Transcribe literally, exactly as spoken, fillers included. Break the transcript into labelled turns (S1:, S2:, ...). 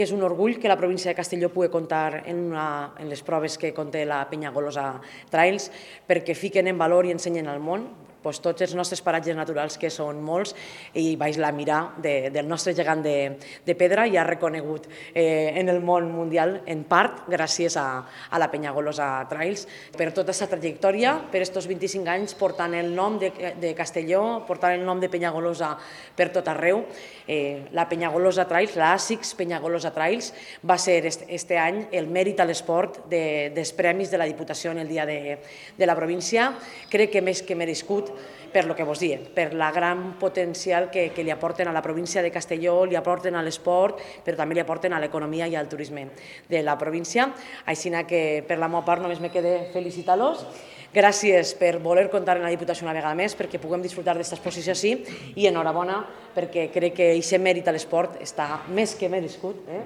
S1: És un orgull que la província de Castelló pugui comptar en, una, en les proves que conté la Penyagolosa Trails, perquè fiquen en valor i ensenyen al món doncs, tots els nostres paratges naturals, que són molts, i baix la mirar de, del nostre gegant de, de pedra, i ha reconegut eh, en el món mundial, en part, gràcies a, a la Penyagolosa Trails, per tota aquesta trajectòria, per aquests vint-i-cinc anys, portant el nom de, de Castelló, portant el nom de Penyagolosa per tot arreu. Eh, la Penyagolosa Trails, la ASICS Penyagolosa Trails, va ser este, este any el mèrit a l'esport de, dels premis de la Diputació en el dia de, de la província. Crec que més que merescut, per lo que vos diem, per la gran potencial que, que li aporten a la província de Castelló, li aporten a l'esport, però també li aporten a l'economia i al turisme de la província. Així que per la meva part només me queda felicitar-los. Gràcies per voler comptar en la Diputació una vegada més, perquè puguem disfrutar d'aquesta exposició així, i enhorabona perquè crec que aquest mèrit a l'esport està més que merescut. Eh?